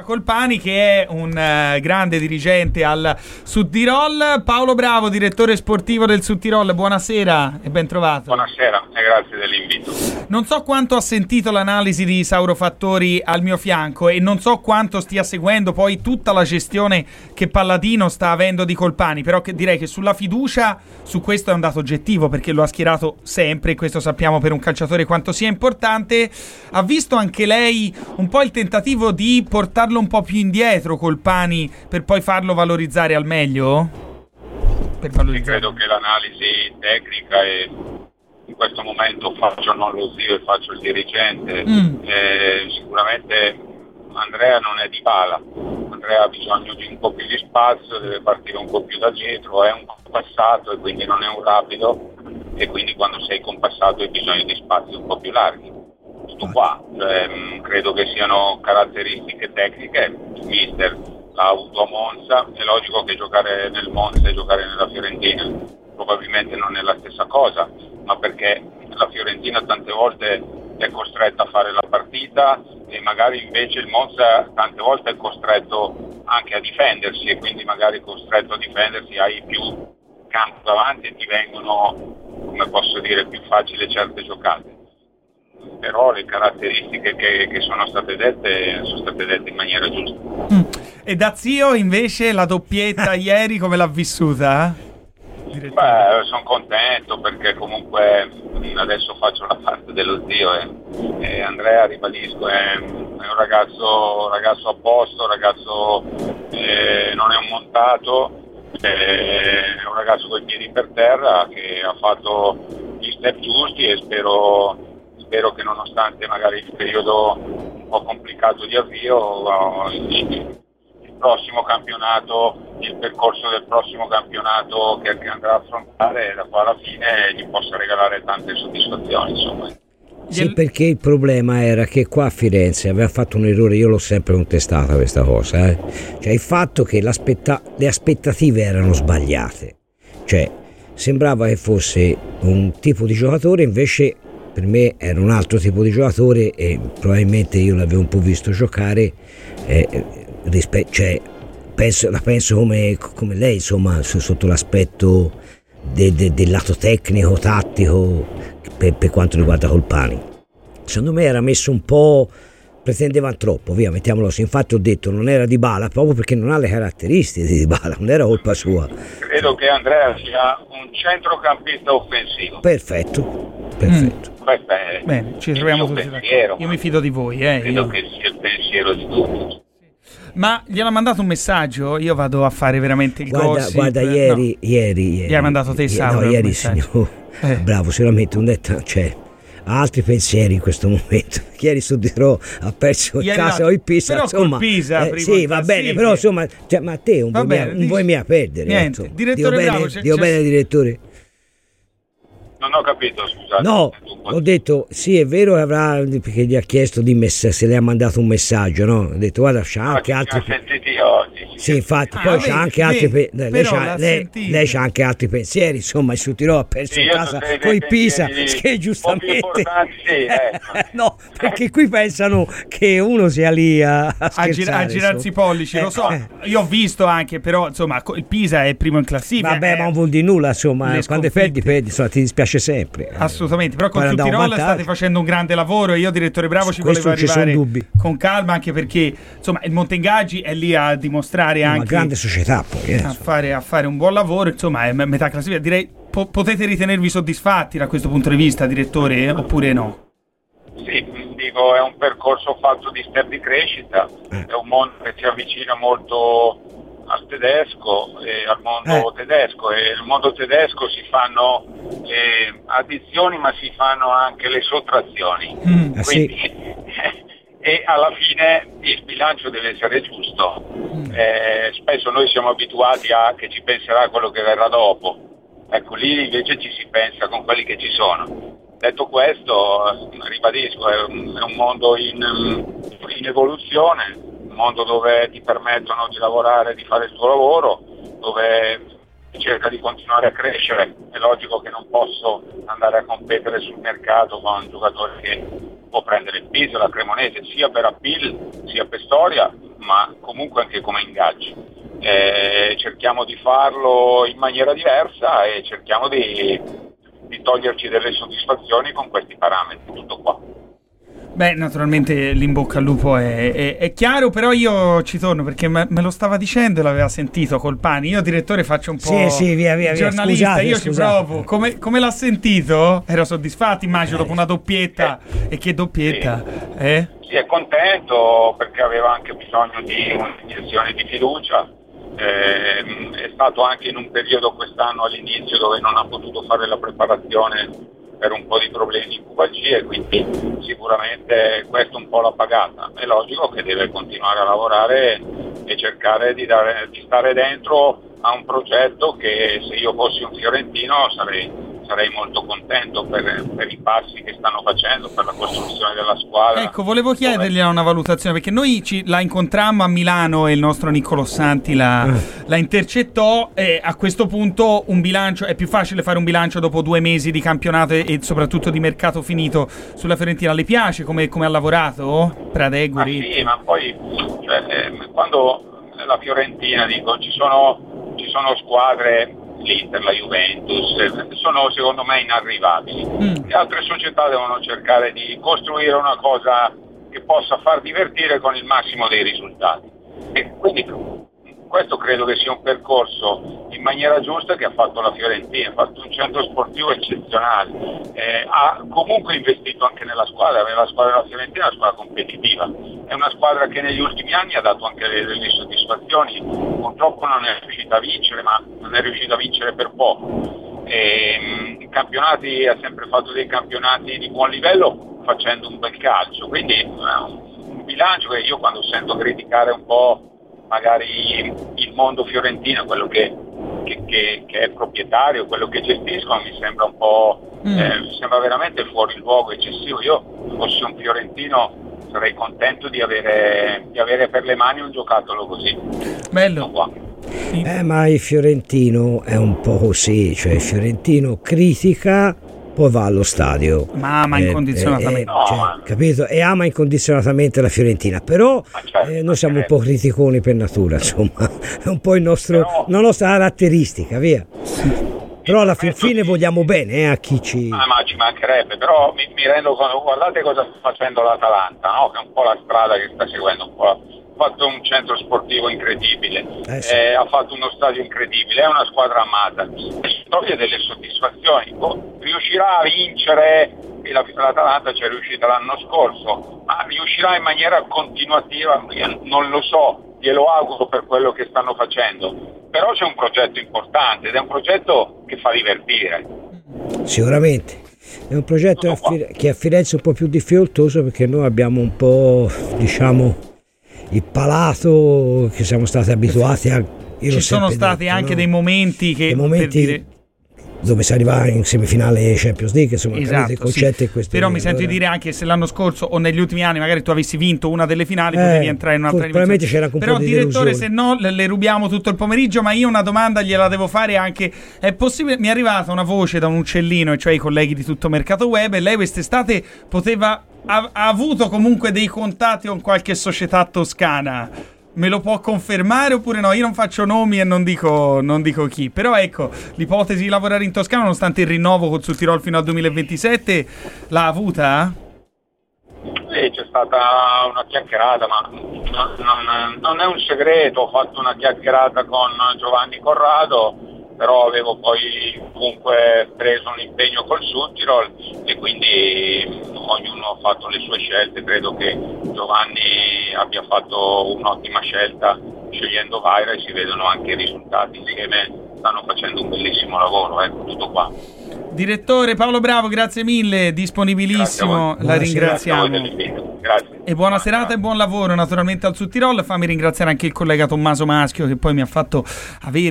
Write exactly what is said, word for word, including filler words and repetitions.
Colpani, che è un uh, grande dirigente al Südtirol. Paolo Bravo, direttore sportivo del Südtirol, buonasera e ben trovato. Buonasera e grazie dell'invito. Non so quanto ha sentito l'analisi di Sauro Fattori al mio fianco e non so quanto stia seguendo poi tutta la gestione che Palladino sta avendo di Colpani, però che direi che sulla fiducia, su questo è un dato oggettivo, perché lo ha schierato sempre, e questo sappiamo per un calciatore quanto sia importante. Ha visto anche lei un po' il tentativo di portarlo un po' più indietro Colpani per poi farlo valorizzare al meglio? Per valorizzare. Credo che l'analisi tecnica è, in questo momento faccio non lo zio e faccio il dirigente, mm. eh, sicuramente Andrea non è Dybala, Andrea ha bisogno di un po' più di spazio, deve partire un po' più da dietro, è un compassato e quindi non è un rapido, e quindi quando sei compassato hai bisogno di spazi un po' più larghi. Tutto qua, cioè, mh, credo che siano caratteristiche tecniche, il mister l'ha avuto a Monza, è logico che giocare nel Monza e giocare nella Fiorentina probabilmente non è la stessa cosa, ma perché la Fiorentina tante volte è costretta a fare la partita e magari invece il Monza tante volte è costretto anche a difendersi, e quindi magari costretto a difendersi hai più campo davanti e ti vengono, come posso dire, più facili certe giocate. Però le caratteristiche che, che sono state dette sono state dette in maniera giusta. Mm. E da zio invece la doppietta ieri come l'ha vissuta? Beh, sono contento perché comunque adesso faccio la parte dello zio e, e Andrea, ribadisco, è, è un ragazzo, ragazzo a posto, un ragazzo eh, non è un montato, è un ragazzo con i piedi per terra che ha fatto gli step giusti e spero, spero che nonostante magari il periodo un po' complicato di avvio, il, il prossimo campionato, il percorso del prossimo campionato che, che andrà a affrontare da qua alla fine gli possa regalare tante soddisfazioni, insomma. Sì, perché il problema era che qua a Firenze aveva fatto un errore, io l'ho sempre contestata questa cosa, eh? Cioè il fatto che l'aspetta- le aspettative erano sbagliate, cioè sembrava che fosse un tipo di giocatore, invece per me era un altro tipo di giocatore e probabilmente io l'avevo un po' visto giocare, eh, rispe- cioè penso, la penso come, come lei, insomma, sotto l'aspetto de- de- del lato tecnico, tattico, per, per quanto riguarda Colpani. Secondo me era messo un po', pretendeva troppo, via, mettiamolo così. Infatti ho detto non era Dybala proprio perché non ha le caratteristiche di Dybala, non era colpa sua. Credo che Andrea sia un centrocampista offensivo. Perfetto, perfetto. Mm. Questo è bene, ci troviamo tutti d'accordo. Io mi fido di voi, eh. Credo io. che sia il pensiero di tutti. Ma gliel'ha mandato un messaggio? Io vado a fare veramente il guarda, gossip. Guarda, ieri, no. ieri, ieri. Gli hai mandato te, Sauro? No, ieri signor. Eh. Bravo, sicuramente un detto, cioè, ha altri pensieri in questo momento. Ieri Südtirol ha perso il casa o il Pisa, però insomma. Pisa, eh, sì, va bene, però insomma, cioè, ma a te un vuoi mia, un vuoi mia perdere. Niente, ecco. direttore Dio bravo. Bene, Dio bene, direttore. Non ho capito, scusate. No, ho detto, sì, è vero che avrà, perché gli ha chiesto di mess- se le ha mandato un messaggio, no? Ho detto, guarda, c'ha anche no, altri... sentiti oggi. Sì, infatti, ah, poi vedi, c'ha anche vedi, altri pe- lei, c'ha, lei, lei c'ha anche altri pensieri, insomma, il Südtirol ha perso sì, in casa con il Pisa, che giustamente sì, ecco. no, perché qui pensano che uno sia lì a, a, a, gir- a girarsi i pollici, eh, lo so, eh. Io ho visto anche, però insomma il Pisa è il primo in classifica. Vabbè, eh, ma non vuol dire nulla, insomma, quando perdi, perdi, insomma, ti dispiace sempre. Assolutamente, però con il Südtirol state facendo un grande lavoro e io, direttore Bravo, ci Questo volevo arrivare con calma, anche perché insomma il Montengaggi è lì a dimostrare no, anche una grande società poi, eh, a, fare, a fare un buon lavoro, insomma è metà classifica, direi. Po- potete ritenervi soddisfatti da questo punto di vista, direttore, eh? Oppure no? Sì, dico, è un percorso fatto di step di crescita, eh. È un mondo che si avvicina molto al tedesco e al mondo eh. tedesco, e nel mondo tedesco si fanno le addizioni ma si fanno anche le sottrazioni, mm. quindi ah, sì. E alla fine il bilancio deve essere giusto. Mm. Eh, spesso noi siamo abituati a che ci penserà quello che verrà dopo, ecco, lì invece ci si pensa con quelli che ci sono. Detto questo, ribadisco, è un, è un mondo in, in evoluzione, un mondo dove ti permettono di lavorare, di fare il tuo lavoro, dove cerca di continuare a crescere. È logico che non posso andare a competere sul mercato con giocatori che può prendere il Pisa, la Cremonese, sia per appeal sia per storia, ma comunque anche come ingaggi. Eh, cerchiamo di farlo in maniera diversa e cerchiamo di, di toglierci delle soddisfazioni con questi parametri, tutto qua. Beh, naturalmente l'in bocca al lupo è, è, è chiaro, però io ci torno perché me, me lo stava dicendo e l'aveva sentito Colpani. Io, direttore, faccio un po' sì, sì, via, via, giornalista, scusate, io scusate. ci provo. Come, come l'ha sentito? Era soddisfatto, immagino, dopo una doppietta. Eh, e che doppietta? Sì. Eh? Sì, è contento perché aveva anche bisogno di un'iniezione di fiducia. Eh, è stato anche in un periodo quest'anno all'inizio dove non ha potuto fare la preparazione per un po' di problemi di pubalgie, quindi sicuramente questo un po' l'ha pagata. È logico che deve continuare a lavorare e cercare di, dare, di stare dentro a un progetto che, se io fossi un fiorentino, sarei, sarei molto contento per, per i passi che stanno facendo, per la costruzione della squadra. Ecco, volevo chiedergli una valutazione, perché noi ci, la incontrammo a Milano e il nostro Niccolò Santi la, la intercettò, e a questo punto un bilancio, è più facile fare un bilancio dopo due mesi di campionato e, e soprattutto di mercato finito sulla Fiorentina. Le piace come, come ha lavorato Pradeguri? Ma sì, ma poi cioè, eh, quando la Fiorentina, dico, ci sono, ci sono squadre, l'Inter, la Juventus, eh, sono secondo me inarrivabili. Mm. Le altre società devono cercare di costruire una cosa che possa far divertire con il massimo dei risultati. E quindi questo credo che sia un percorso in maniera giusta che ha fatto la Fiorentina, ha fatto un centro sportivo eccezionale, eh, ha comunque investito anche nella squadra, la squadra della Fiorentina è una squadra competitiva, è una squadra che negli ultimi anni ha dato anche delle soddisfazioni, purtroppo non è riuscita a vincere, ma non è riuscita a vincere per poco. E, i campionati, ha sempre fatto dei campionati di buon livello facendo un bel calcio, quindi eh, un bilancio che io, quando sento criticare un po' magari il mondo fiorentino, quello che, che, che, che è proprietario, quello che gestiscono, mi sembra un po' mm. eh, mi sembra veramente fuori luogo, eccessivo. Io, fossi un fiorentino, sarei contento di avere, di avere per le mani un giocattolo così. Bello. Qua. Eh, ma il fiorentino è un po' così, cioè il fiorentino critica, poi va allo stadio, ma ama eh, incondizionatamente, eh, eh, cioè, no, capito? E ama incondizionatamente la Fiorentina, però certo, eh, noi siamo un po' criticoni per natura, insomma, è un po' il nostro, però, la nostra caratteristica, via. Però alla fin fine di... vogliamo bene eh, a chi ci... Ah, ma ci mancherebbe, però mi, mi rendo conto, guardate cosa sta facendo l'Atalanta, no? Che è un po' la strada che sta seguendo, un po' la... ha fatto un centro sportivo incredibile, eh sì. eh, ha fatto uno stadio incredibile, è una squadra amata, toglie delle soddisfazioni, oh, riuscirà a vincere, e la, l'Atalanta ci è riuscita l'anno scorso, ma riuscirà in maniera continuativa, non lo so, glielo auguro per quello che stanno facendo, però c'è un progetto importante ed è un progetto che fa divertire. Sicuramente. È un progetto a Fire- che a Firenze è un po' più difficoltoso, perché noi abbiamo un po', diciamo, il palato che siamo stati abituati a... Ci sono stati detto, anche no? dei momenti che... Dei momenti per dire... dove si arriva in semifinale Champions League, insomma, esatto, il concetto sì. è questo. Però mi sento di dire anche, se l'anno scorso o negli ultimi anni magari tu avessi vinto una delle finali, eh, potevi entrare in un'altra probabilmente c'era anche un però po' di direttore, delusione. se no le, le rubiamo tutto il pomeriggio, ma io una domanda gliela devo fare anche. È possibile, mi è arrivata una voce da un uccellino, e cioè i colleghi di Tutto Mercato Web, e lei quest'estate poteva ha, ha avuto comunque dei contatti con qualche società toscana. Me lo può confermare oppure no? Io non faccio nomi e non dico, non dico chi. Però ecco, l'ipotesi di lavorare in Toscana, nonostante il rinnovo col Südtirol fino al duemilaventisette, l'ha avuta? Sì, c'è stata una chiacchierata, ma non, non, non è un segreto. Ho fatto una chiacchierata con Giovanni Corrado, però avevo poi comunque preso un impegno col Südtirol e quindi ognuno ha fatto le sue scelte. Credo che Giovanni abbia fatto un'ottima scelta scegliendo Vaira, e si vedono anche i risultati. Insieme stanno facendo un bellissimo lavoro, ecco, tutto qua. Direttore Paolo Bravo, grazie mille, disponibilissimo, la ringraziamo. Grazie. E buona serata e buon lavoro naturalmente al Südtirol. Fammi ringraziare anche il collega Tommaso Maschio, che poi mi ha fatto avere